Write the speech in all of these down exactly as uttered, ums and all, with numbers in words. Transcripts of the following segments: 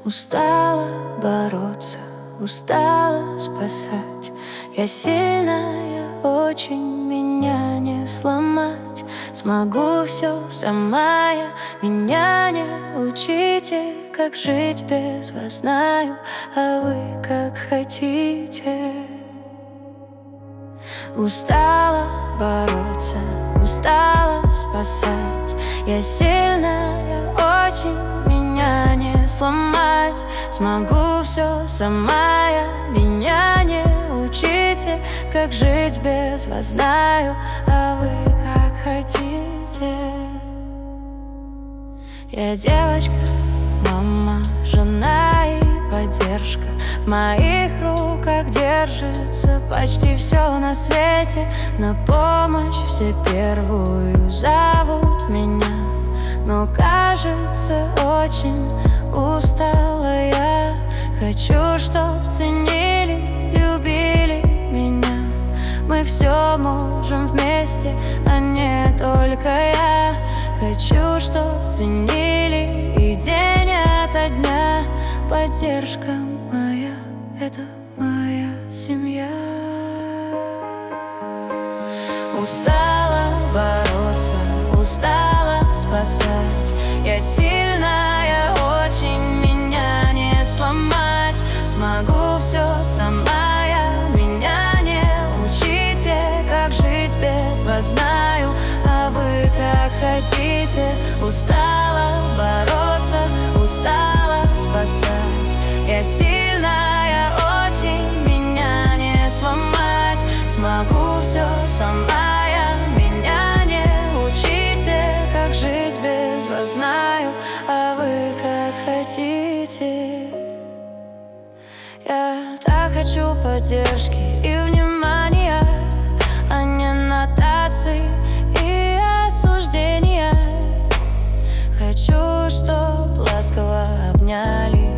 Устала бороться, устала спасать. Я сильная, очень, меня не сломать. Смогу все сама я, меня не учите. Как жить без вас знаю, а вы как хотите. Устала бороться, устала спасать. Я сильная, очень, меня не сломать. Смогу все сама я, меня не учите. Как жить без вас знаю, а вы как хотите. Я девочка, мама, жена и поддержка. В моих руках держится почти все на свете. На помощь все первую зовут меня. Но кажется, очень устала я. Хочу, чтоб ценили, любили меня. Мы все можем вместе, а не только я. Хочу, чтоб ценили и день ото дня. Поддержка моя — это моя семья. Устала бороться, устала спасать. Я сильная, очень, меня не сломать. Смогу все сама я, меня не учите. Как жить без вас знаю, а вы как хотите. Устала бороться, устала спасать. Я сильная, очень, меня не сломать. Смогу все сама я, меня не учите. Как жить без вас знаю, а вы как хотите. Я так хочу поддержки и внимания, а не нотаций и осуждения. Хочу, чтоб ласково обняли.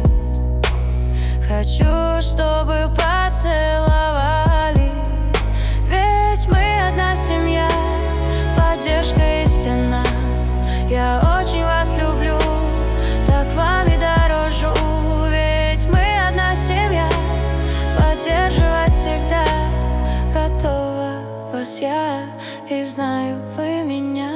Хочу, чтобы поцеловали. Ведь мы одна семья, поддержка истина. Я очень вас люблю, так вами дорожу. Ведь мы одна семья, поддерживать всегда готова вас я, и знаю, вы меня.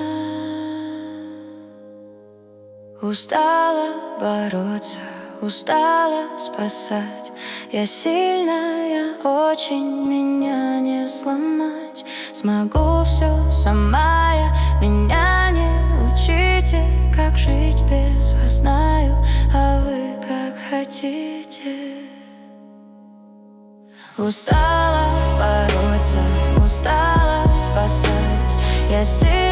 Устала бороться, устала спасать. Я сильная, очень, меня не сломать. Смогу все сама я, меня не учите. Как жить без вас знаю, а вы как хотите. Устала бороться, устала спасать. Я сильная.